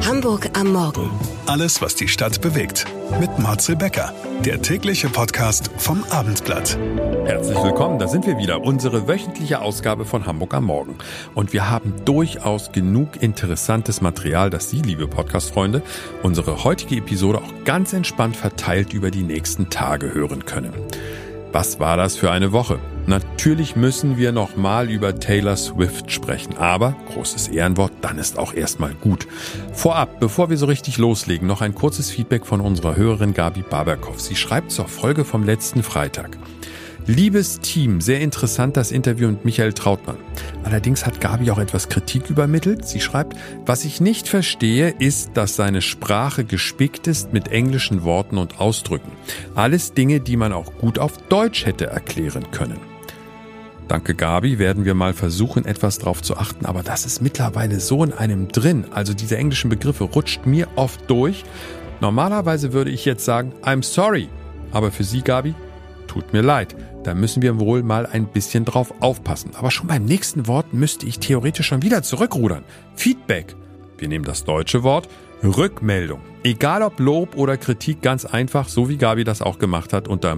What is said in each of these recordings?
Hamburg am Morgen. Alles, was die Stadt bewegt. Mit Marcel Becker, der tägliche Podcast vom Abendblatt. Herzlich willkommen, da sind wir wieder. Unsere wöchentliche Ausgabe von Hamburg am Morgen. Und wir haben durchaus genug interessantes Material, das Sie, liebe Podcast-Freunde, unsere heutige Episode auch ganz entspannt verteilt über die nächsten Tage hören können. Was war das für eine Woche? Natürlich müssen wir nochmal über Taylor Swift sprechen, aber, großes Ehrenwort, dann ist auch erstmal gut. Vorab, bevor wir so richtig loslegen, noch ein kurzes Feedback von unserer Hörerin Gabi Baberkow. Sie schreibt zur Folge vom letzten Freitag. Liebes Team, sehr interessant das Interview mit Michael Trautmann. Allerdings hat Gabi auch etwas Kritik übermittelt. Sie schreibt, was ich nicht verstehe, ist, dass seine Sprache gespickt ist mit englischen Worten und Ausdrücken. Alles Dinge, die man auch gut auf Deutsch hätte erklären können. Danke Gabi, werden wir mal versuchen, etwas drauf zu achten, aber das ist mittlerweile so in einem drin. Also diese englischen Begriffe rutscht mir oft durch. Normalerweise würde ich jetzt sagen, I'm sorry. Aber für Sie, Gabi, tut mir leid. Da müssen wir wohl mal ein bisschen drauf aufpassen. Aber schon beim nächsten Wort müsste ich theoretisch schon wieder zurückrudern. Feedback. Wir nehmen das deutsche Wort. Rückmeldung. Egal ob Lob oder Kritik, ganz einfach, so wie Gabi das auch gemacht hat, unter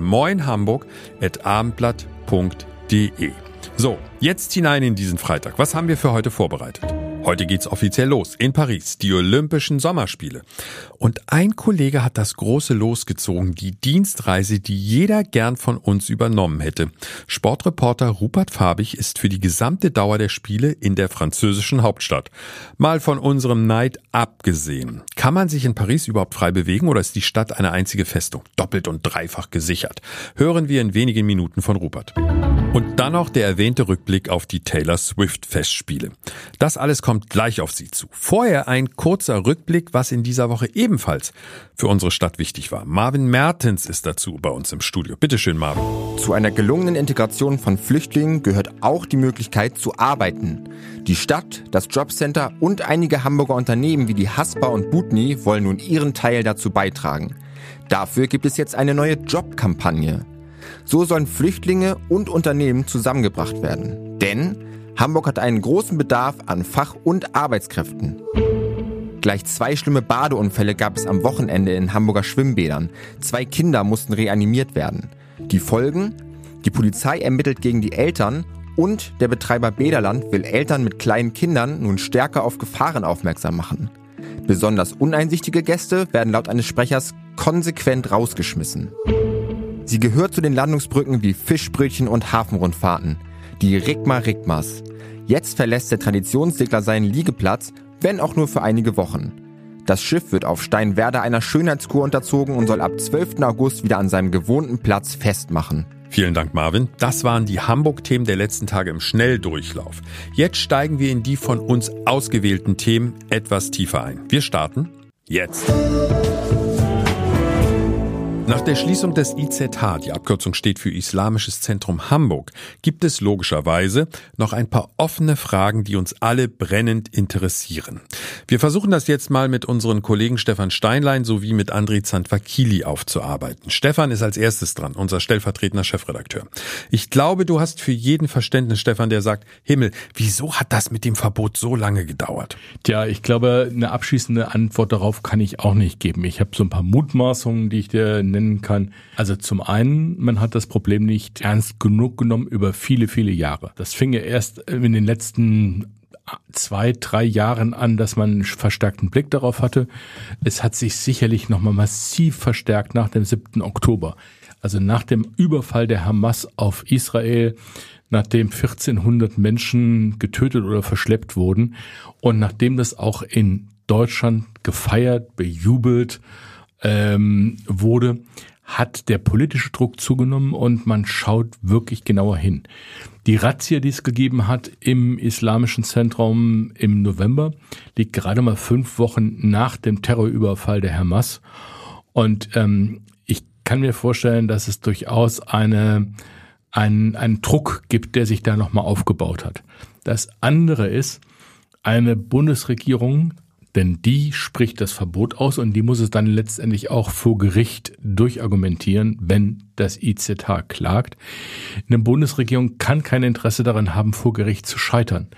moinhamburg@abendblatt.de. So, jetzt hinein in diesen Freitag. Was haben wir für heute vorbereitet? Heute geht's offiziell los in Paris, die Olympischen Sommerspiele. Und ein Kollege hat das große Los gezogen, die Dienstreise, die jeder gern von uns übernommen hätte. Sportreporter Rupert Fabich ist für die gesamte Dauer der Spiele in der französischen Hauptstadt. Mal von unserem Neid abgesehen. Kann man sich in Paris überhaupt frei bewegen oder ist die Stadt eine einzige Festung? Doppelt und dreifach gesichert. Hören wir in wenigen Minuten von Rupert. Und dann noch der erwähnte Rückblick auf die Taylor Swift Festspiele. Das alles kommt gleich auf Sie zu. Vorher ein kurzer Rückblick, was in dieser Woche ebenfalls für unsere Stadt wichtig war. Marvin Mertens ist dazu bei uns im Studio. Bitte schön, Marvin. Zu einer gelungenen Integration von Flüchtlingen gehört auch die Möglichkeit zu arbeiten. Die Stadt, das Jobcenter und einige Hamburger Unternehmen wie die Haspa und Butni wollen nun ihren Teil dazu beitragen. Dafür gibt es jetzt eine neue Jobkampagne. So sollen Flüchtlinge und Unternehmen zusammengebracht werden. Denn Hamburg hat einen großen Bedarf an Fach- und Arbeitskräften. Gleich 2 schlimme Badeunfälle gab es am Wochenende in Hamburger Schwimmbädern. 2 Kinder mussten reanimiert werden. Die Folgen? Die Polizei ermittelt gegen die Eltern und der Betreiber Bäderland will Eltern mit kleinen Kindern nun stärker auf Gefahren aufmerksam machen. Besonders uneinsichtige Gäste werden laut eines Sprechers konsequent rausgeschmissen. Sie gehört zu den Landungsbrücken wie Fischbrötchen und Hafenrundfahrten. Die Rigmas. Jetzt verlässt der Traditionssegler seinen Liegeplatz, wenn auch nur für einige Wochen. Das Schiff wird auf Steinwerder einer Schönheitskur unterzogen und soll ab 12. August wieder an seinem gewohnten Platz festmachen. Vielen Dank, Marvin. Das waren die Hamburg-Themen der letzten Tage im Schnelldurchlauf. Jetzt steigen wir in die von uns ausgewählten Themen etwas tiefer ein. Wir starten jetzt. Nach der Schließung des IZH, die Abkürzung steht für Islamisches Zentrum Hamburg, gibt es logischerweise noch ein paar offene Fragen, die uns alle brennend interessieren. Wir versuchen das jetzt mal mit unseren Kollegen Stefan Steinlein sowie mit André Zandvakili aufzuarbeiten. Stefan ist als erstes dran, unser stellvertretender Chefredakteur. Ich glaube, du hast für jeden Verständnis, Stefan, der sagt, Himmel, wieso hat das mit dem Verbot so lange gedauert? Tja, ich glaube, eine abschließende Antwort darauf kann ich auch nicht geben. Ich habe so ein paar Mutmaßungen, die ich dir nennen kann. Also zum einen, man hat das Problem nicht ernst genug genommen über viele, viele Jahre. Das fing ja erst in den letzten 2-3 Jahren an, dass man einen verstärkten Blick darauf hatte. Es hat sich sicherlich nochmal massiv verstärkt nach dem 7. Oktober. Also nach dem Überfall der Hamas auf Israel, nachdem 1400 Menschen getötet oder verschleppt wurden und nachdem das auch in Deutschland gefeiert, bejubelt wurde, hat der politische Druck zugenommen und man schaut wirklich genauer hin. Die Razzia, die es gegeben hat im Islamischen Zentrum im November, liegt gerade mal 5 Wochen nach dem Terrorüberfall der Hamas. Und ich kann mir vorstellen, dass es durchaus einen Druck gibt, der sich da nochmal aufgebaut hat. Das andere ist, eine Bundesregierung, denn die spricht das Verbot aus und die muss es dann letztendlich auch vor Gericht durchargumentieren, wenn das IZH klagt. Eine Bundesregierung kann kein Interesse daran haben, vor Gericht zu scheitern.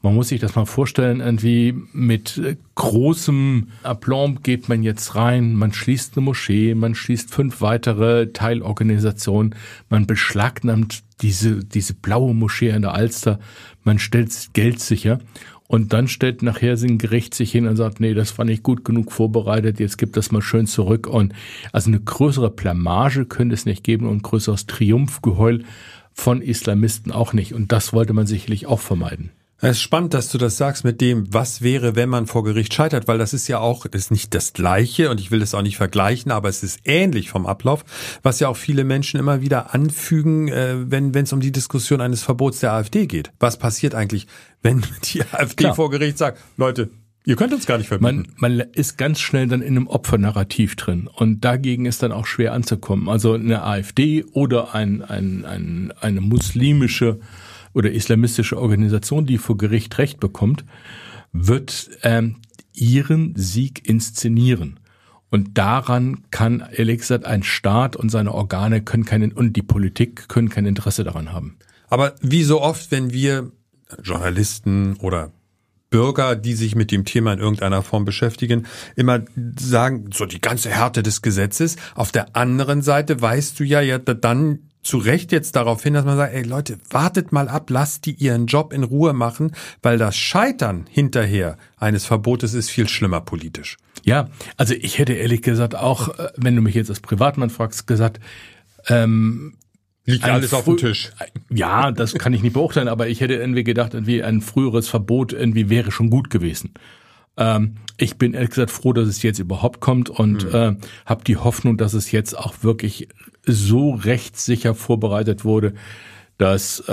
Man muss sich das mal vorstellen, irgendwie mit großem Aplomb geht man jetzt rein, man schließt eine Moschee, man schließt 5 weitere Teilorganisationen, man beschlagnahmt diese blaue Moschee an der Alster, man stellt Geld sicher und dann stellt nachher ein Gericht sich hin und sagt, nee, das war nicht gut genug vorbereitet, jetzt gibt das mal schön zurück. Und also eine größere Blamage könnte es nicht geben und ein größeres Triumphgeheul von Islamisten auch nicht. Und das wollte man sicherlich auch vermeiden. Es ist spannend, dass du das sagst mit dem, was wäre, wenn man vor Gericht scheitert, weil das ist ja auch, das ist nicht das Gleiche und ich will das auch nicht vergleichen, aber es ist ähnlich vom Ablauf, was ja auch viele Menschen immer wieder anfügen, wenn es um die Diskussion eines Verbots der AfD geht. Was passiert eigentlich, wenn die AfD vor Gericht sagt, Leute, ihr könnt uns gar nicht verbieten? Man ist ganz schnell dann in einem Opfernarrativ drin und dagegen ist dann auch schwer anzukommen. Also eine AfD oder eine muslimische oder islamistische Organisation, die vor Gericht Recht bekommt, wird ihren Sieg inszenieren. Und daran kann, ehrlich gesagt, ein Staat und seine Organe und die Politik können kein Interesse daran haben. Aber wie so oft, wenn wir Journalisten oder Bürger, die sich mit dem Thema in irgendeiner Form beschäftigen, immer sagen, so die ganze Härte des Gesetzes. Auf der anderen Seite weist du ja dann zu Recht jetzt darauf hin, dass man sagt, ey Leute, wartet mal ab, lasst die ihren Job in Ruhe machen, weil das Scheitern hinterher eines Verbotes ist viel schlimmer politisch. Ja, also ich hätte ehrlich gesagt auch, wenn du mich jetzt als Privatmann fragst, gesagt, liegt alles auf dem Tisch. Ja, das kann ich nicht beurteilen, aber ich hätte irgendwie gedacht, irgendwie ein früheres Verbot irgendwie wäre schon gut gewesen. Ich bin ehrlich gesagt froh, dass es jetzt überhaupt kommt und habe die Hoffnung, dass es jetzt auch wirklich so rechtssicher vorbereitet wurde, dass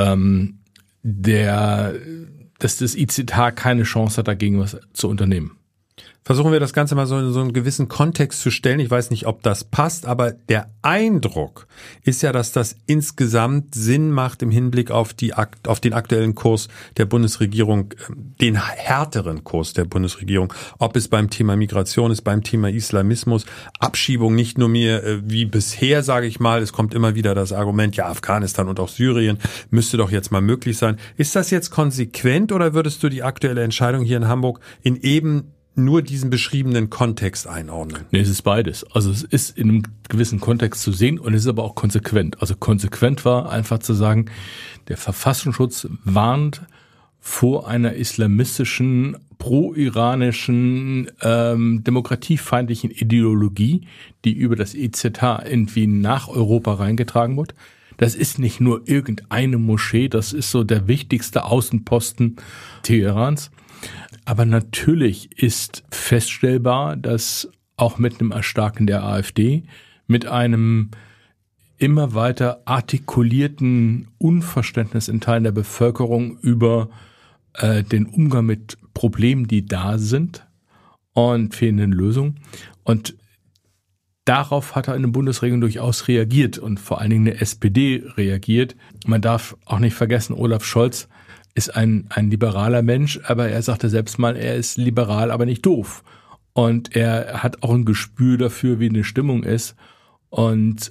das ICTH keine Chance hat, dagegen was zu unternehmen. Versuchen wir das Ganze mal so in so einen gewissen Kontext zu stellen. Ich weiß nicht, ob das passt, aber der Eindruck ist ja, dass das insgesamt Sinn macht im Hinblick auf den aktuellen Kurs der Bundesregierung, den härteren Kurs der Bundesregierung, ob es beim Thema Migration ist, beim Thema Islamismus, Abschiebung nicht nur mehr wie bisher, sage ich mal, es kommt immer wieder das Argument, ja, Afghanistan und auch Syrien müsste doch jetzt mal möglich sein. Ist das jetzt konsequent oder würdest du die aktuelle Entscheidung hier in Hamburg in eben nur diesen beschriebenen Kontext einordnen? Nee, es ist beides. Also es ist in einem gewissen Kontext zu sehen und es ist aber auch konsequent. Also konsequent war einfach zu sagen, der Verfassungsschutz warnt vor einer islamistischen, pro-iranischen, demokratiefeindlichen Ideologie, die über das ICTH irgendwie nach Europa reingetragen wird. Das ist nicht nur irgendeine Moschee, das ist so der wichtigste Außenposten Teherans. Aber natürlich ist feststellbar, dass auch mit einem Erstarken der AfD, mit einem immer weiter artikulierten Unverständnis in Teilen der Bevölkerung über den Umgang mit Problemen, die da sind und fehlenden Lösungen. Und darauf hat eine Bundesregierung durchaus reagiert und vor allen Dingen eine SPD reagiert. Man darf auch nicht vergessen, Olaf Scholz ist ein liberaler Mensch, aber er sagte selbst mal, er ist liberal, aber nicht doof. Und er hat auch ein Gespür dafür, wie eine Stimmung ist. Und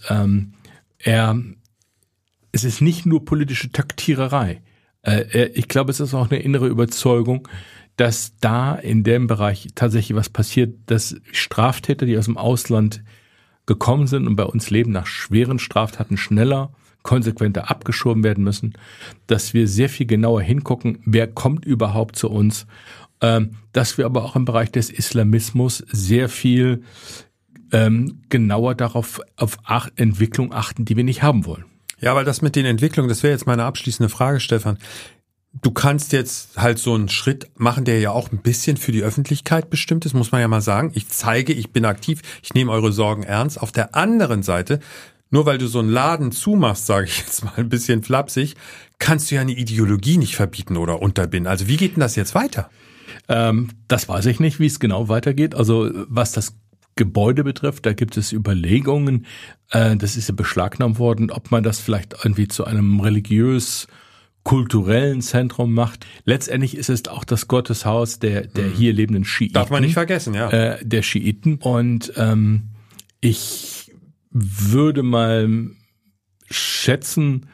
es ist nicht nur politische Taktiererei. Ich glaube, es ist auch eine innere Überzeugung, dass da in dem Bereich tatsächlich was passiert, dass Straftäter, die aus dem Ausland gekommen sind und bei uns leben, nach schweren Straftaten schneller, konsequenter abgeschoben werden müssen, dass wir sehr viel genauer hingucken, wer kommt überhaupt zu uns, dass wir aber auch im Bereich des Islamismus sehr viel genauer darauf auf Entwicklung achten, die wir nicht haben wollen. Ja, weil das mit den Entwicklungen, das wäre jetzt meine abschließende Frage, Stefan. Du kannst jetzt halt so einen Schritt machen, der ja auch ein bisschen für die Öffentlichkeit bestimmt ist, muss man ja mal sagen. Ich zeige, ich bin aktiv, ich nehme eure Sorgen ernst. Auf der anderen Seite, nur weil du so einen Laden zumachst, sage ich jetzt mal ein bisschen flapsig, kannst du ja eine Ideologie nicht verbieten oder unterbinden. Also wie geht denn das jetzt weiter? Das weiß ich nicht, wie es genau weitergeht. Also was das Gebäude betrifft, da gibt es Überlegungen, das ist ja beschlagnahmt worden, ob man das vielleicht irgendwie zu einem religiös-kulturellen Zentrum macht. Letztendlich ist es auch das Gotteshaus der hier lebenden Schiiten. Darf man nicht vergessen, ja. Der Schiiten. Und ich würde mal schätzen,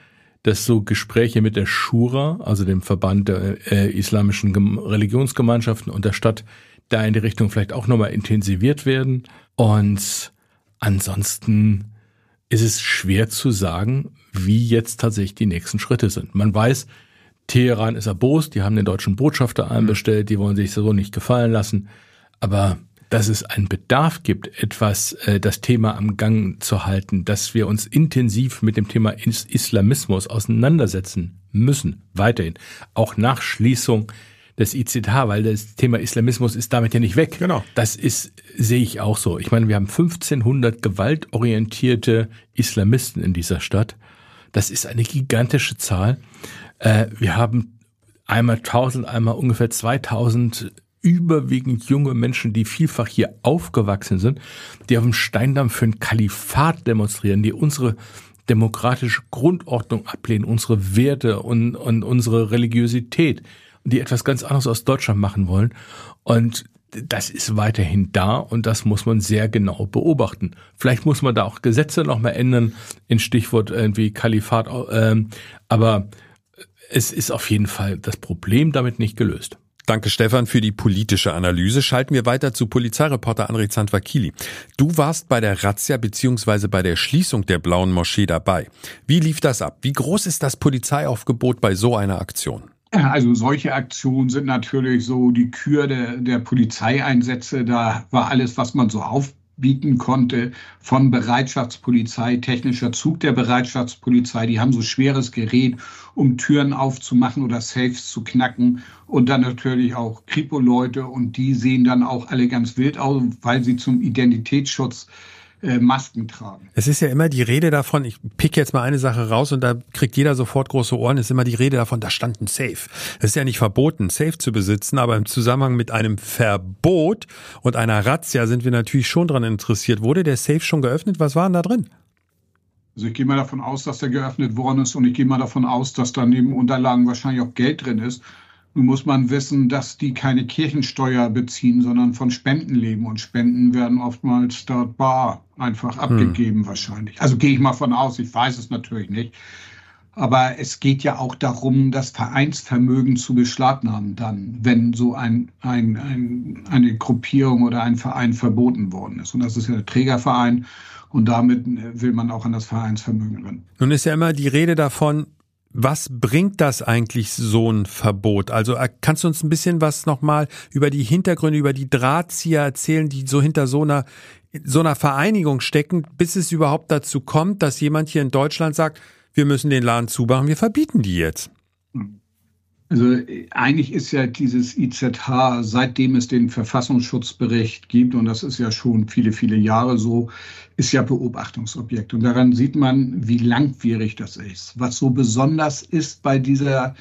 dass so Gespräche mit der Schura, also dem Verband der islamischen Religionsgemeinschaften und der Stadt, da in die Richtung vielleicht auch nochmal intensiviert werden. Und ansonsten ist es schwer zu sagen, wie jetzt tatsächlich die nächsten Schritte sind. Man weiß, Teheran ist erbost, die haben den deutschen Botschafter einbestellt, die wollen sich so nicht gefallen lassen. Aber dass es einen Bedarf gibt, das Thema am Gang zu halten, dass wir uns intensiv mit dem Thema Islamismus auseinandersetzen müssen, weiterhin, auch nach Schließung des IZH, weil das Thema Islamismus ist damit ja nicht weg. Genau. Sehe ich auch so. Ich meine, wir haben 1500 gewaltorientierte Islamisten in dieser Stadt. Das ist eine gigantische Zahl. Wir haben einmal 1000, einmal ungefähr 2000 überwiegend junge Menschen, die vielfach hier aufgewachsen sind, die auf dem Steindamm für ein Kalifat demonstrieren, die unsere demokratische Grundordnung ablehnen, unsere Werte und unsere Religiosität, die etwas ganz anderes aus Deutschland machen wollen. Und das ist weiterhin da und das muss man sehr genau beobachten. Vielleicht muss man da auch Gesetze noch mal ändern, in Stichwort irgendwie Kalifat, aber es ist auf jeden Fall das Problem damit nicht gelöst. Danke, Stefan, für die politische Analyse. Schalten wir weiter zu Polizeireporter André Zandvakili. Du warst bei der Razzia bzw. bei der Schließung der Blauen Moschee dabei. Wie lief das ab? Wie groß ist das Polizeiaufgebot bei so einer Aktion? Also solche Aktionen sind natürlich so die Kür der Polizeieinsätze. Da war alles, was man so aufbieten konnte, von Bereitschaftspolizei, technischer Zug der Bereitschaftspolizei. Die haben so schweres Gerät, um Türen aufzumachen oder Safes zu knacken. Und dann natürlich auch Kripo-Leute. Und die sehen dann auch alle ganz wild aus, weil sie zum Identitätsschutz Masken tragen. Es ist ja immer die Rede davon, ich pick jetzt mal eine Sache raus und da kriegt jeder sofort große Ohren, es ist immer die Rede davon, da stand ein Safe. Es ist ja nicht verboten, Safe zu besitzen, aber im Zusammenhang mit einem Verbot und einer Razzia sind wir natürlich schon dran interessiert. Wurde der Safe schon geöffnet? Was war denn da drin? Also ich gehe mal davon aus, dass der geöffnet worden ist und ich gehe mal davon aus, dass da neben Unterlagen wahrscheinlich auch Geld drin ist. Nun muss man wissen, dass die keine Kirchensteuer beziehen, sondern von Spenden leben. Und Spenden werden oftmals dort bar einfach abgegeben wahrscheinlich. Also gehe ich mal von aus, ich weiß es natürlich nicht. Aber es geht ja auch darum, das Vereinsvermögen zu beschlagnahmen dann, wenn so eine Gruppierung oder ein Verein verboten worden ist. Und das ist ja der Trägerverein und damit will man auch an das Vereinsvermögen ran. Nun ist ja immer die Rede davon, was bringt das eigentlich, so ein Verbot? Also kannst du uns ein bisschen was nochmal über die Hintergründe, über die Drahtzieher erzählen, die so hinter so einer Vereinigung stecken, bis es überhaupt dazu kommt, dass jemand hier in Deutschland sagt, wir müssen den Laden zumachen, wir verbieten die jetzt? Also eigentlich ist ja dieses IZH, seitdem es den Verfassungsschutzbericht gibt, und das ist ja schon viele, viele Jahre so, ist ja Beobachtungsobjekt. Und daran sieht man, wie langwierig das ist. Was so besonders ist bei dieser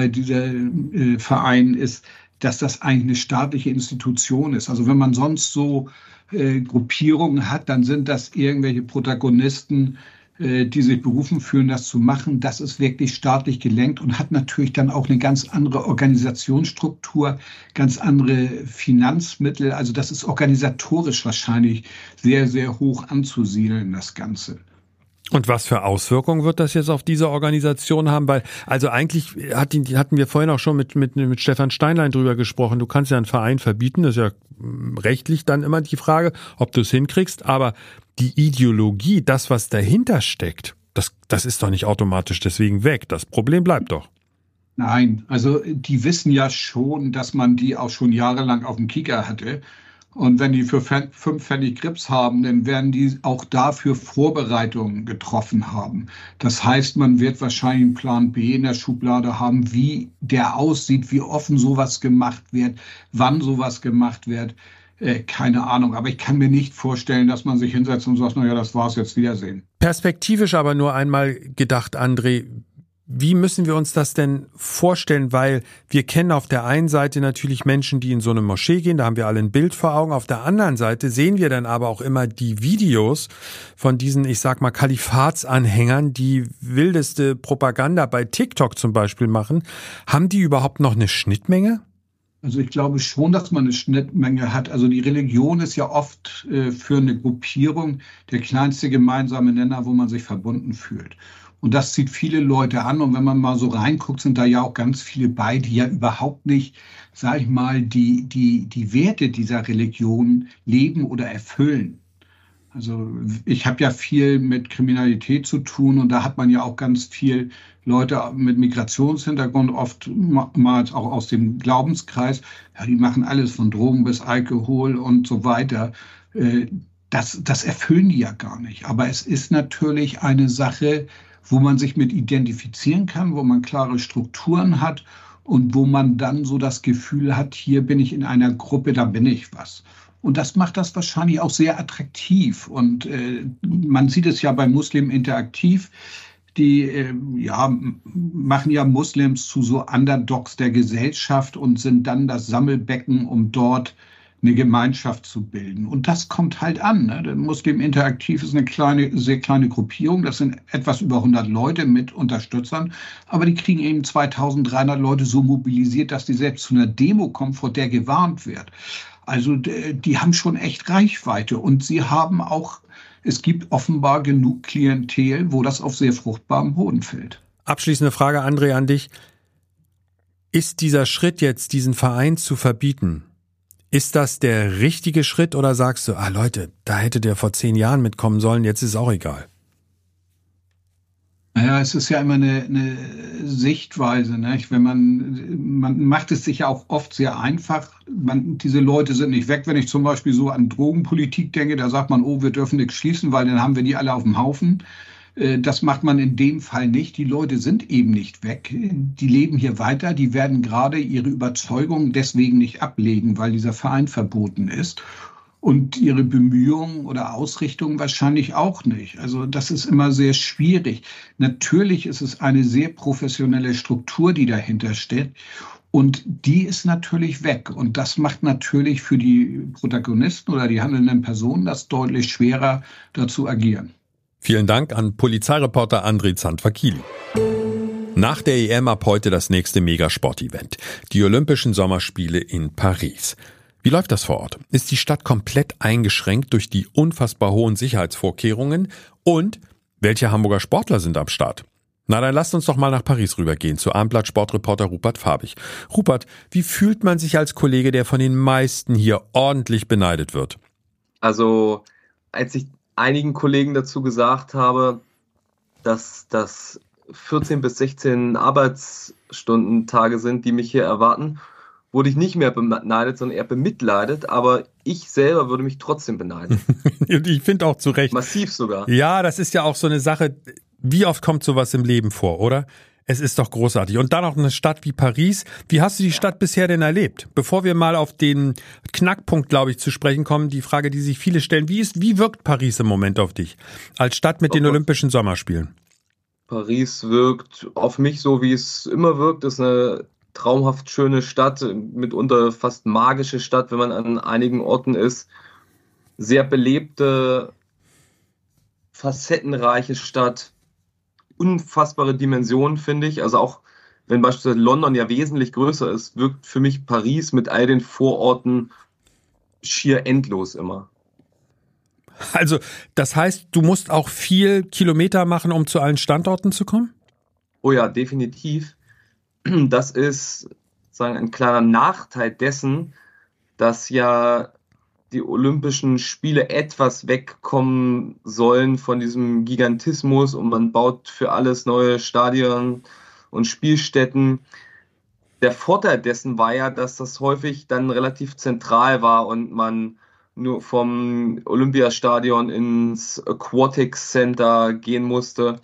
Verein ist, dass das eigentlich eine staatliche Institution ist. Also wenn man sonst so Gruppierungen hat, dann sind das irgendwelche Protagonisten, die sich berufen fühlen, das zu machen. Das ist wirklich staatlich gelenkt und hat natürlich dann auch eine ganz andere Organisationsstruktur, ganz andere Finanzmittel. Also das ist organisatorisch wahrscheinlich sehr, sehr hoch anzusiedeln, das Ganze. Und was für Auswirkungen wird das jetzt auf diese Organisation haben? Weil, also eigentlich hatten wir vorhin auch schon mit Stefan Steinlein drüber gesprochen. Du kannst ja einen Verein verbieten, das ist ja rechtlich dann immer die Frage, ob du es hinkriegst. Aber die Ideologie, das, was dahinter steckt, das ist doch nicht automatisch deswegen weg. Das Problem bleibt doch. Nein, also die wissen ja schon, dass man die auch schon jahrelang auf dem Kieker hatte. Und wenn die für 5 Pfennig Grips haben, dann werden die auch dafür Vorbereitungen getroffen haben. Das heißt, man wird wahrscheinlich einen Plan B in der Schublade haben, wie der aussieht, wie offen sowas gemacht wird, wann sowas gemacht wird. Keine Ahnung, aber ich kann mir nicht vorstellen, dass man sich hinsetzt und sagt, naja, das war's, jetzt Wiedersehen. Perspektivisch aber nur einmal gedacht, André, wie müssen wir uns das denn vorstellen? Weil wir kennen auf der einen Seite natürlich Menschen, die in so eine Moschee gehen, da haben wir alle ein Bild vor Augen. Auf der anderen Seite sehen wir dann aber auch immer die Videos von diesen, ich sag mal, Kalifatsanhängern, die wildeste Propaganda bei TikTok zum Beispiel machen. Haben die überhaupt noch eine Schnittmenge? Also ich glaube schon, dass man eine Schnittmenge hat. Also die Religion ist ja oft für eine Gruppierung der kleinste gemeinsame Nenner, wo man sich verbunden fühlt. Und das zieht viele Leute an. Und wenn man mal so reinguckt, sind da ja auch ganz viele bei, die ja überhaupt nicht, sag ich mal, die Werte dieser Religion leben oder erfüllen. Also ich habe ja viel mit Kriminalität zu tun und da hat man ja auch ganz viel Leute mit Migrationshintergrund, oftmals auch aus dem Glaubenskreis. Ja, die machen alles von Drogen bis Alkohol und so weiter. Das erfüllen die ja gar nicht. Aber es ist natürlich eine Sache, wo man sich mit identifizieren kann, wo man klare Strukturen hat und wo man dann so das Gefühl hat, hier bin ich in einer Gruppe, da bin ich was. Und das macht das wahrscheinlich auch sehr attraktiv. Und man sieht es ja bei Muslim Interaktiv, die machen ja Muslims zu so Underdogs der Gesellschaft und sind dann das Sammelbecken, um dort eine Gemeinschaft zu bilden. Und das kommt halt an. Ne? Der Muslim Interaktiv ist eine sehr kleine Gruppierung. Das sind etwas über 100 Leute mit Unterstützern. Aber die kriegen eben 2300 Leute so mobilisiert, dass die selbst zu einer Demo kommen, vor der gewarnt wird. Also die haben schon echt Reichweite. Und sie haben auch, es gibt offenbar genug Klientel, wo das auf sehr fruchtbarem Boden fällt. Abschließende Frage, André, an dich. Ist dieser Schritt jetzt, diesen Verein zu verbieten, ist das der richtige Schritt oder sagst du, Leute, da hätte der vor 10 Jahren mitkommen sollen, jetzt ist es auch egal? Naja, es ist ja immer eine Sichtweise, ne? Wenn man macht es sich ja auch oft sehr einfach. Diese Leute sind nicht weg. Wenn ich zum Beispiel so an Drogenpolitik denke, da sagt man, oh, wir dürfen nichts schließen, weil dann haben wir die alle auf dem Haufen. Das macht man in dem Fall nicht. Die Leute sind eben nicht weg. Die leben hier weiter. Die werden gerade ihre Überzeugung deswegen nicht ablegen, weil dieser Verein verboten ist. Und ihre Bemühungen oder Ausrichtungen wahrscheinlich auch nicht. Also das ist immer sehr schwierig. Natürlich ist es eine sehr professionelle Struktur, die dahinter steht. Und die ist natürlich weg. Und das macht natürlich für die Protagonisten oder die handelnden Personen das deutlich schwerer, da zu agieren. Vielen Dank an Polizeireporter André Zandvakili. Nach der EM ab heute das nächste Megasport-Event. Die Olympischen Sommerspiele in Paris. Wie läuft das vor Ort? Ist die Stadt komplett eingeschränkt durch die unfassbar hohen Sicherheitsvorkehrungen? Und welche Hamburger Sportler sind am Start? Na, dann lasst uns doch mal nach Paris rübergehen, zu Abendblatt-Sportreporter Rupert Fabich. Rupert, wie fühlt man sich als Kollege, der von den meisten hier ordentlich beneidet wird? Also, als ich einigen Kollegen dazu gesagt habe, dass das 14 bis 16 Arbeitsstundentage sind, die mich hier erwarten, wurde ich nicht mehr beneidet, sondern eher bemitleidet, aber ich selber würde mich trotzdem beneiden. Ich finde auch zu Recht. Massiv sogar. Ja, das ist ja auch so eine Sache, wie oft kommt sowas im Leben vor, oder? Es ist doch großartig. Und dann auch eine Stadt wie Paris. Wie hast du die Stadt bisher denn erlebt? Bevor wir mal auf den Knackpunkt, glaube ich, zu sprechen kommen, die Frage, die sich viele stellen, wie wirkt Paris im Moment auf dich? Als Stadt mit den Olympischen Sommerspielen. Paris wirkt auf mich so, wie es immer wirkt. Es ist eine traumhaft schöne Stadt, mitunter fast magische Stadt, wenn man an einigen Orten ist. Sehr belebte, facettenreiche Stadt. Unfassbare Dimensionen, finde ich. Also auch wenn beispielsweise London ja wesentlich größer ist, wirkt für mich Paris mit all den Vororten schier endlos immer. Also das heißt, du musst auch viel Kilometer machen, um zu allen Standorten zu kommen? Oh ja, definitiv. Das ist sozusagen ein kleiner Nachteil dessen, dass ja die Olympischen Spiele etwas wegkommen sollen von diesem Gigantismus und man baut für alles neue Stadien und Spielstätten. Der Vorteil dessen war ja, dass das häufig dann relativ zentral war und man nur vom Olympiastadion ins Aquatic Center gehen musste.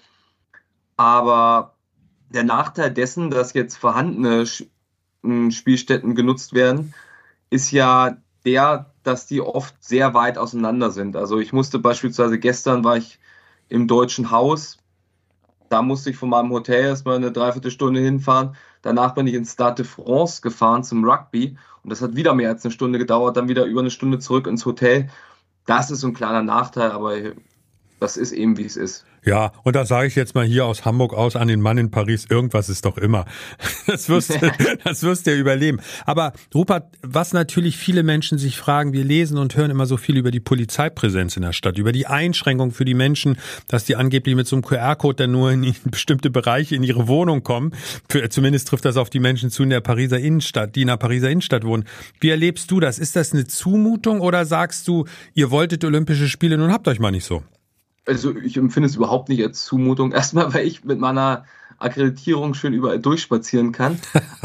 Aber der Nachteil dessen, dass jetzt vorhandene Spielstätten genutzt werden, ist ja dass die oft sehr weit auseinander sind. Also ich musste beispielsweise gestern war ich im Deutschen Haus, da musste ich von meinem Hotel erstmal eine Dreiviertelstunde hinfahren. Danach bin ich ins Stade de France gefahren zum Rugby und das hat wieder mehr als eine Stunde gedauert, dann wieder über eine Stunde zurück ins Hotel. Das ist so ein kleiner Nachteil, aber das ist eben, wie es ist. Ja, und da sage ich jetzt mal hier aus Hamburg aus an den Mann in Paris, irgendwas ist doch immer. Das wirst du ja überleben. Aber Rupert, was natürlich viele Menschen sich fragen, wir lesen und hören immer so viel über die Polizeipräsenz in der Stadt, über die Einschränkung für die Menschen, dass die angeblich mit so einem QR-Code dann nur in bestimmte Bereiche in ihre Wohnung kommen. Zumindest trifft das auf die Menschen zu in der Pariser Innenstadt, die in der Pariser Innenstadt wohnen. Wie erlebst du das? Ist das eine Zumutung oder sagst du, ihr wolltet Olympische Spiele, nun habt euch mal nicht so? Also ich empfinde es überhaupt nicht als Zumutung. Erstmal, weil ich mit meiner Akkreditierung schön überall durchspazieren kann.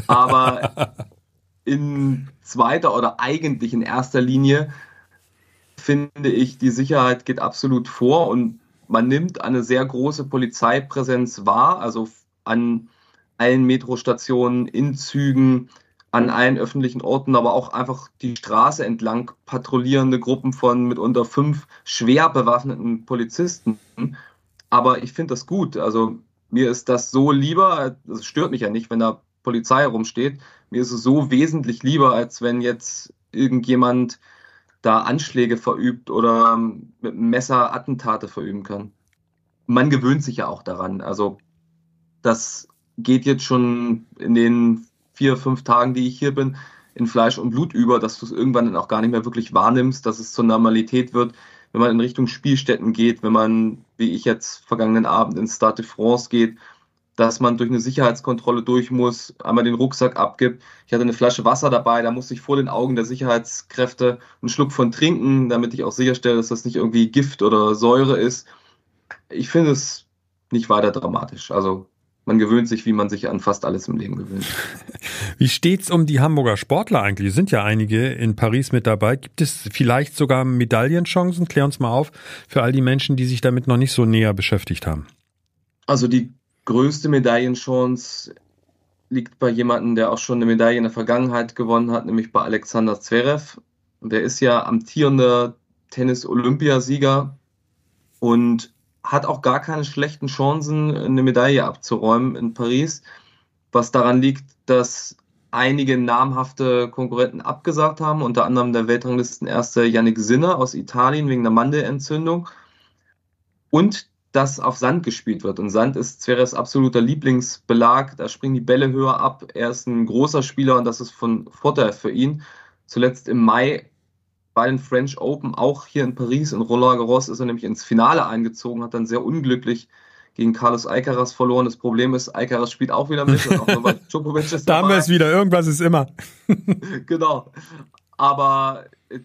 Aber in zweiter oder eigentlich in erster Linie finde ich, die Sicherheit geht absolut vor und man nimmt eine sehr große Polizeipräsenz wahr, also an allen Metrostationen, in Zügen, an allen öffentlichen Orten, aber auch einfach die Straße entlang patrouillierende Gruppen von mitunter 5 schwer bewaffneten Polizisten. Aber ich finde das gut. Also mir ist das so lieber, es stört mich ja nicht, wenn da Polizei herumsteht. Mir ist es so wesentlich lieber, als wenn jetzt irgendjemand da Anschläge verübt oder mit einem Messer Attentate verüben kann. Man gewöhnt sich ja auch daran. Also das geht jetzt schon in den 4-5 Tagen, die ich hier bin, in Fleisch und Blut über, dass du es irgendwann dann auch gar nicht mehr wirklich wahrnimmst, dass es zur Normalität wird, wenn man in Richtung Spielstätten geht, wenn man, wie ich jetzt vergangenen Abend ins Stade de France geht, dass man durch eine Sicherheitskontrolle durch muss, einmal den Rucksack abgibt. Ich hatte eine Flasche Wasser dabei, da musste ich vor den Augen der Sicherheitskräfte einen Schluck von trinken, damit ich auch sicherstelle, dass das nicht irgendwie Gift oder Säure ist. Ich finde es nicht weiter dramatisch. Also man gewöhnt sich, wie man sich an fast alles im Leben gewöhnt. Wie steht's um die Hamburger Sportler eigentlich? Es sind ja einige in Paris mit dabei. Gibt es vielleicht sogar Medaillenchancen? Klär uns mal auf für all die Menschen, die sich damit noch nicht so näher beschäftigt haben. Also die größte Medaillenchance liegt bei jemandem, der auch schon eine Medaille in der Vergangenheit gewonnen hat, nämlich bei Alexander Zverev. Der ist ja amtierender Tennis-Olympiasieger und hat auch gar keine schlechten Chancen, eine Medaille abzuräumen in Paris, was daran liegt, dass einige namhafte Konkurrenten abgesagt haben, unter anderem der Weltranglistenerste Yannick Sinner aus Italien wegen der Mandelentzündung und dass auf Sand gespielt wird. Und Sand ist Zverevs absoluter Lieblingsbelag, da springen die Bälle höher ab, er ist ein großer Spieler und das ist von Vorteil für ihn. Zuletzt im Mai bei den French Open, auch hier in Paris, in Roland Garros, ist er nämlich ins Finale eingezogen, hat dann sehr unglücklich gegen Carlos Alcaraz verloren. Das Problem ist, Alcaraz spielt auch wieder mit. Und auch Novak Djokovic ist da haben wir es wieder, irgendwas ist immer. Genau. Aber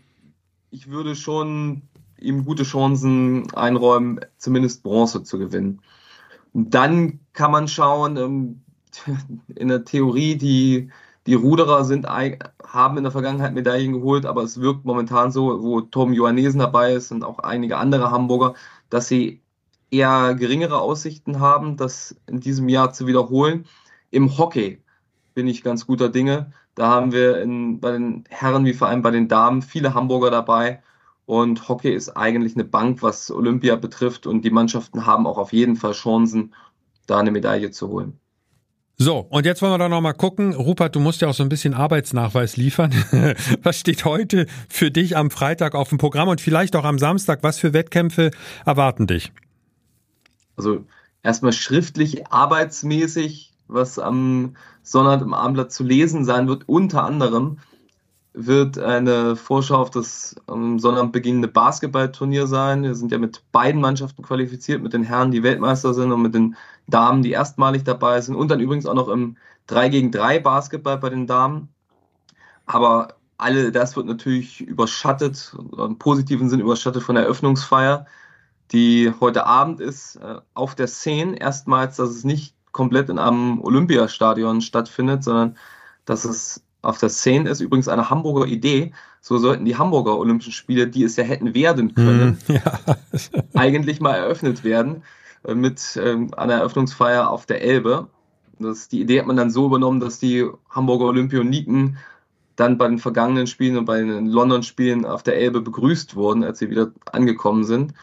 ich würde schon ihm gute Chancen einräumen, zumindest Bronze zu gewinnen. Und dann kann man schauen, in der Theorie, die Ruderer haben in der Vergangenheit Medaillen geholt, aber es wirkt momentan so, wo Tom Johannesen dabei ist und auch einige andere Hamburger, dass sie eher geringere Aussichten haben, das in diesem Jahr zu wiederholen. Im Hockey bin ich ganz guter Dinge. Da haben wir bei den Herren wie vor allem bei den Damen viele Hamburger dabei. Und Hockey ist eigentlich eine Bank, was Olympia betrifft. Und die Mannschaften haben auch auf jeden Fall Chancen, da eine Medaille zu holen. So, und jetzt wollen wir doch noch mal gucken. Rupert, du musst ja auch so ein bisschen Arbeitsnachweis liefern. Was steht heute für dich am Freitag auf dem Programm und vielleicht auch am Samstag? Was für Wettkämpfe erwarten dich? Also erstmal schriftlich, arbeitsmäßig, was am Sonntag im Abendblatt zu lesen sein wird, unter anderem wird eine Vorschau auf das am Sonntag beginnende Basketballturnier sein. Wir sind ja mit beiden Mannschaften qualifiziert, mit den Herren, die Weltmeister sind, und mit den Damen, die erstmalig dabei sind. Und dann übrigens auch noch im 3-gegen-3 Basketball bei den Damen. Aber das wird natürlich überschattet, im positiven Sinn überschattet von der Eröffnungsfeier, die heute Abend ist, auf der Seine. Erstmals, dass es nicht komplett in einem Olympiastadion stattfindet, sondern dass es auf der Seine ist. Übrigens eine Hamburger Idee. So sollten die Hamburger Olympischen Spiele, die es ja hätten werden können, eigentlich mal eröffnet werden mit einer Eröffnungsfeier auf der Elbe. Die Idee hat man dann so übernommen, dass die Hamburger Olympioniken dann bei den vergangenen Spielen und bei den London-Spielen auf der Elbe begrüßt wurden, als sie wieder angekommen sind.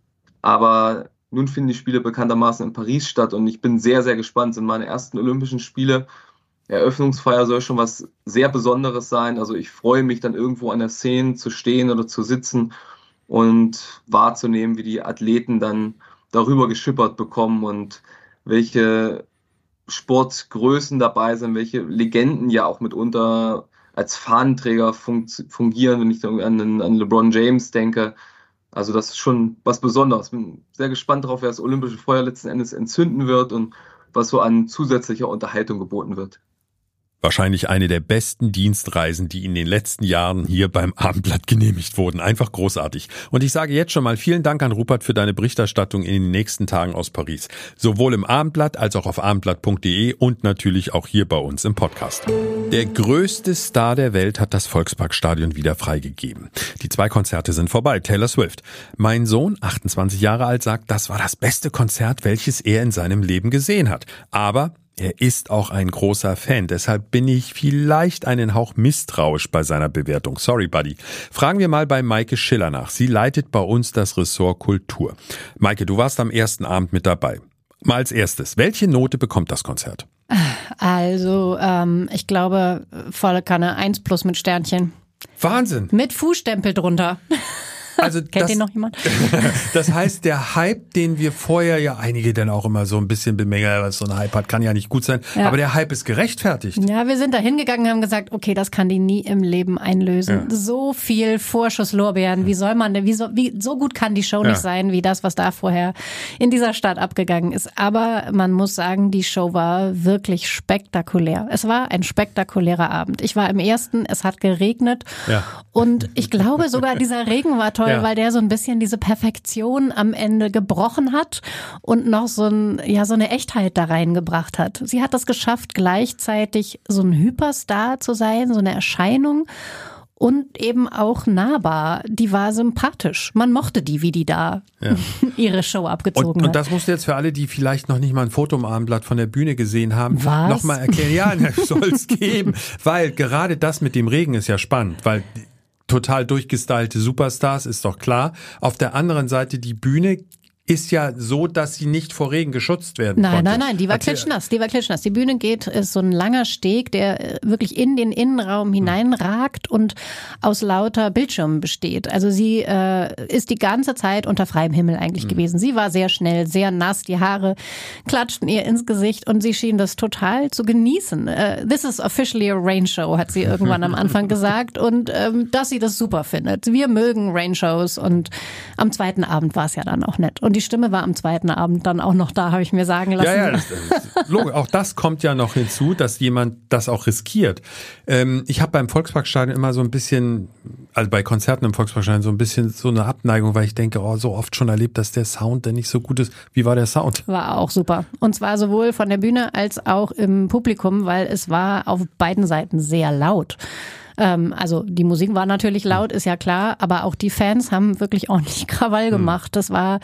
Aber nun finden die Spiele bekanntermaßen in Paris statt und ich bin sehr, sehr gespannt. Es sind meine ersten Olympischen Spiele. Eröffnungsfeier soll schon was sehr Besonderes sein. Also ich freue mich dann irgendwo an der Seine zu stehen oder zu sitzen und wahrzunehmen, wie die Athleten dann darüber geschippert bekommen und welche Sportgrößen dabei sind, welche Legenden ja auch mitunter als Fahnenträger fungieren, wenn ich an LeBron James denke. Also das ist schon was Besonderes. Bin sehr gespannt darauf, wer das olympische Feuer letzten Endes entzünden wird und was so an zusätzlicher Unterhaltung geboten wird. Wahrscheinlich eine der besten Dienstreisen, die in den letzten Jahren hier beim Abendblatt genehmigt wurden. Einfach großartig. Und ich sage jetzt schon mal vielen Dank an Rupert für deine Berichterstattung in den nächsten Tagen aus Paris. Sowohl im Abendblatt als auch auf abendblatt.de und natürlich auch hier bei uns im Podcast. Der größte Star der Welt hat das Volksparkstadion wieder freigegeben. Die 2 Konzerte sind vorbei. Taylor Swift. Mein Sohn, 28 Jahre alt, sagt, das war das beste Konzert, welches er in seinem Leben gesehen hat. Aber er ist auch ein großer Fan, deshalb bin ich vielleicht einen Hauch misstrauisch bei seiner Bewertung. Sorry, Buddy. Fragen wir mal bei Maike Schiller nach. Sie leitet bei uns das Ressort Kultur. Maike, du warst am ersten Abend mit dabei. Mal als erstes, welche Note bekommt das Konzert? Also, ich glaube, volle Kanne 1+ mit Sternchen. Wahnsinn. Mit Fußstempel drunter. Also Kennt den noch jemand? Das heißt, der Hype, den wir vorher ja einige dann auch immer so ein bisschen bemängeln, was so ein Hype hat, kann ja nicht gut sein. Ja. Aber der Hype ist gerechtfertigt. Ja, wir sind da hingegangen und haben gesagt, okay, das kann die nie im Leben einlösen. Ja. So viel Vorschusslorbeeren, wie soll man denn, so gut kann die Show nicht sein, wie das, was da vorher in dieser Stadt abgegangen ist. Aber man muss sagen, die Show war wirklich spektakulär. Es war ein spektakulärer Abend. Ich war im ersten, es hat geregnet und ich glaube sogar, dieser Regen war toll, weil der so ein bisschen diese Perfektion am Ende gebrochen hat und noch so eine Echtheit da reingebracht hat. Sie hat das geschafft, gleichzeitig so ein Hyperstar zu sein, so eine Erscheinung und eben auch nahbar. Die war sympathisch. Man mochte die, wie die da ihre Show abgezogen hat. Und das musst du jetzt für alle, die vielleicht noch nicht mal ein Foto im Abendblatt von der Bühne gesehen haben, nochmal erklären. Ja, soll es geben. Weil gerade das mit dem Regen ist ja spannend, weil total durchgestylte Superstars, ist doch klar. Auf der anderen Seite, die Bühne ist ja so, dass sie nicht vor Regen geschützt werden konnte. Nein, die war klitschnass. Die Bühne ist so ein langer Steg, der wirklich in den Innenraum hineinragt und aus lauter Bildschirmen besteht. Also sie ist die ganze Zeit unter freiem Himmel eigentlich gewesen. Sie war sehr schnell, sehr nass, die Haare klatschten ihr ins Gesicht und sie schien das total zu genießen. This is officially a rain show, hat sie irgendwann am Anfang gesagt und dass sie das super findet. Wir mögen Rain-Shows und am zweiten Abend war es ja dann auch nett. Und die Stimme war am zweiten Abend dann auch noch da, habe ich mir sagen lassen. Ja, das logisch. Auch das kommt ja noch hinzu, dass jemand das auch riskiert. Ich habe beim Volksparkstadion immer so ein bisschen, also bei Konzerten im Volksparkstadion so ein bisschen so eine Abneigung, weil ich denke, so oft schon erlebt, dass der Sound dann nicht so gut ist. Wie war der Sound? War auch super. Und zwar sowohl von der Bühne als auch im Publikum, weil es war auf beiden Seiten sehr laut. Also die Musik war natürlich laut, ist ja klar, aber auch die Fans haben wirklich ordentlich Krawall gemacht. Das war,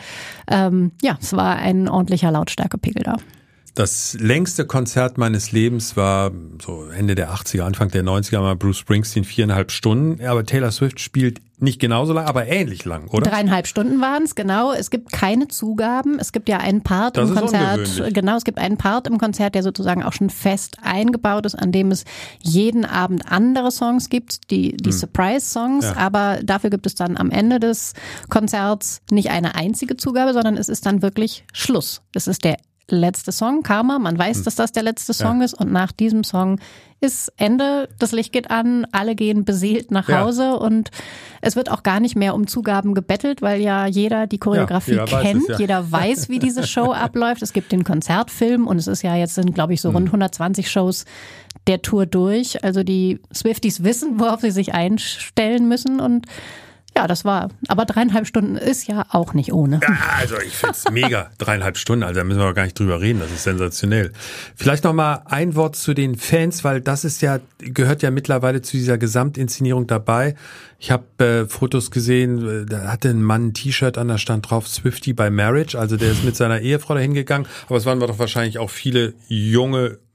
es war ein ordentlicher Lautstärkepegel da. Das längste Konzert meines Lebens war so Ende der 80er, Anfang der 90er mal Bruce Springsteen, 4,5 Stunden. Aber Taylor Swift spielt nicht genauso lang, aber ähnlich lang, oder? 3,5 Stunden waren es, genau. Es gibt keine Zugaben. Es gibt ja einen Part im Konzert. Genau, es gibt einen Part im Konzert, der sozusagen auch schon fest eingebaut ist, an dem es jeden Abend andere Songs gibt, die Surprise-Songs. Ja. Aber dafür gibt es dann am Ende des Konzerts nicht eine einzige Zugabe, sondern es ist dann wirklich Schluss. Es ist der letzte Song, Karma. Man weiß, dass das der letzte Song ist und nach diesem Song ist Ende, das Licht geht an, alle gehen beseelt nach Hause und es wird auch gar nicht mehr um Zugaben gebettelt, weil ja jeder die Choreografie kennt, jeder weiß, wie diese Show abläuft. Es gibt den Konzertfilm und es ist ja jetzt sind, glaube ich, so rund 120 Shows der Tour durch. Also die Swifties wissen, worauf sie sich einstellen müssen und ja, das war, aber 3,5 Stunden ist ja auch nicht ohne. Ja, also ich find's mega, 3,5 Stunden, also da müssen wir gar nicht drüber reden, das ist sensationell. Vielleicht nochmal ein Wort zu den Fans, weil das ist ja, gehört ja mittlerweile zu dieser Gesamtinszenierung dabei. Ich habe Fotos gesehen, da hatte ein Mann ein T-Shirt an, da stand drauf Swiftie by Marriage, also der ist mit seiner Ehefrau dahin gegangen, aber es waren doch wahrscheinlich auch viele junge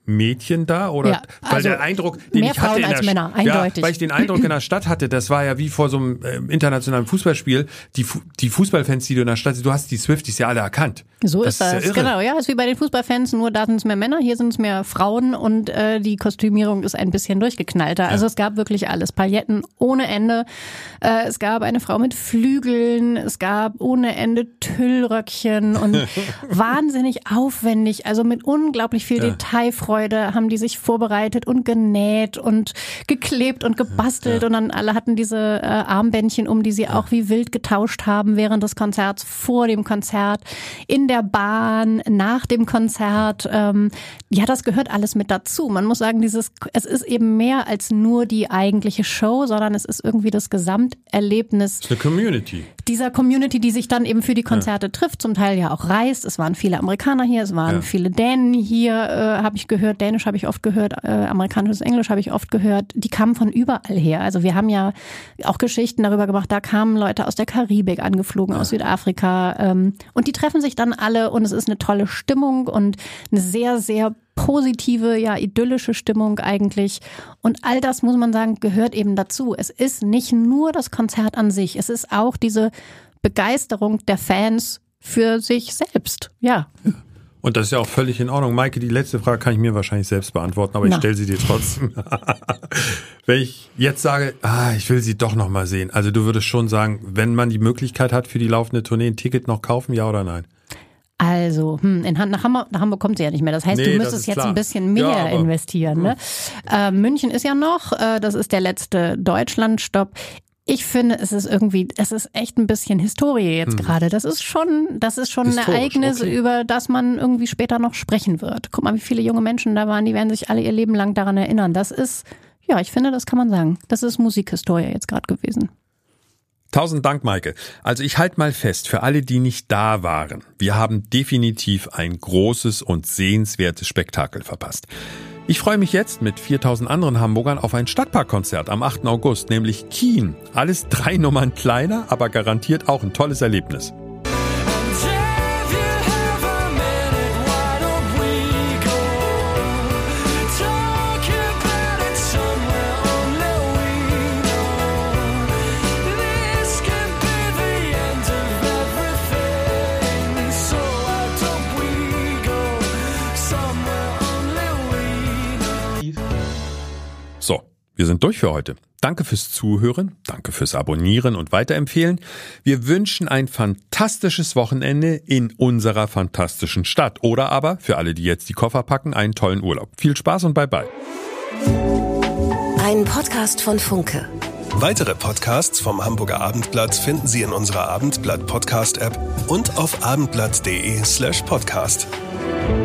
Mädchen da? Oder? Ja, weil der Eindruck, den mehr ich hatte Frauen als Männer, eindeutig. Ja, weil ich den Eindruck in der Stadt hatte, das war ja wie vor so einem internationalen Fußballspiel, die Fußballfans, die du in der Stadt, du hast die Swifties ja alle erkannt. So ist das, ja genau. Ja, ist wie bei den Fußballfans, nur da sind es mehr Männer, hier sind es mehr Frauen und die Kostümierung ist ein bisschen durchgeknallter. Also es gab wirklich alles, Pailletten ohne Ende. Es gab eine Frau mit Flügeln, es gab ohne Ende Tüllröckchen und wahnsinnig aufwendig, also mit unglaublich viel Detailfreude haben die sich vorbereitet und genäht und geklebt und gebastelt und dann alle hatten diese Armbändchen um, die sie auch wie wild getauscht haben während des Konzerts, vor dem Konzert, in der Bahn, nach dem Konzert. Ja, das gehört alles mit dazu. Man muss sagen, es ist eben mehr als nur die eigentliche Show, sondern es ist irgendwie das Gesamterlebnis. Das ist eine Community. Dieser Community, die sich dann eben für die Konzerte trifft, zum Teil ja auch reist. Es waren viele Amerikaner hier, es waren viele Dänen hier, habe ich gehört. Dänisch habe ich oft gehört, amerikanisches Englisch habe ich oft gehört. Die kamen von überall her. Also wir haben ja auch Geschichten darüber gemacht, da kamen Leute aus der Karibik angeflogen, aus Südafrika. Und die treffen sich dann alle und es ist eine tolle Stimmung und eine sehr, sehr positive, ja, idyllische Stimmung eigentlich. Und all das, muss man sagen, gehört eben dazu. Es ist nicht nur das Konzert an sich, es ist auch diese Begeisterung der Fans für sich selbst. Ja. Und das ist ja auch völlig in Ordnung. Maike, die letzte Frage kann ich mir wahrscheinlich selbst beantworten, aber ich stelle sie dir trotzdem. Wenn ich jetzt sage, ich will sie doch noch mal sehen. Also du würdest schon sagen, wenn man die Möglichkeit hat für die laufende Tournee, ein Ticket noch kaufen, ja oder nein? Also, nach Hamburg kommt sie ja nicht mehr. Das heißt, du müsstest jetzt ein bisschen mehr investieren. Ne? München ist ja noch, das ist der letzte Deutschlandstopp. Ich finde, es ist echt ein bisschen Historie jetzt gerade. Das ist schon ein Ereignis, über das man irgendwie später noch sprechen wird. Guck mal, wie viele junge Menschen da waren, die werden sich alle ihr Leben lang daran erinnern. Das ist, ja, ich finde, das kann man sagen. Das ist Musikhistorie jetzt gerade gewesen. 1000 Dank, Maike. Also ich halte mal fest, für alle, die nicht da waren, wir haben definitiv ein großes und sehenswertes Spektakel verpasst. Ich freue mich jetzt mit 4000 anderen Hamburgern auf ein Stadtparkkonzert am 8. August, nämlich Kien. Alles 3 Nummern kleiner, aber garantiert auch ein tolles Erlebnis. So, wir sind durch für heute. Danke fürs Zuhören, danke fürs Abonnieren und Weiterempfehlen. Wir wünschen ein fantastisches Wochenende in unserer fantastischen Stadt. Oder aber, für alle, die jetzt die Koffer packen, einen tollen Urlaub. Viel Spaß und bye-bye. Ein Podcast von Funke. Weitere Podcasts vom Hamburger Abendblatt finden Sie in unserer Abendblatt-Podcast-App und auf abendblatt.de/podcast.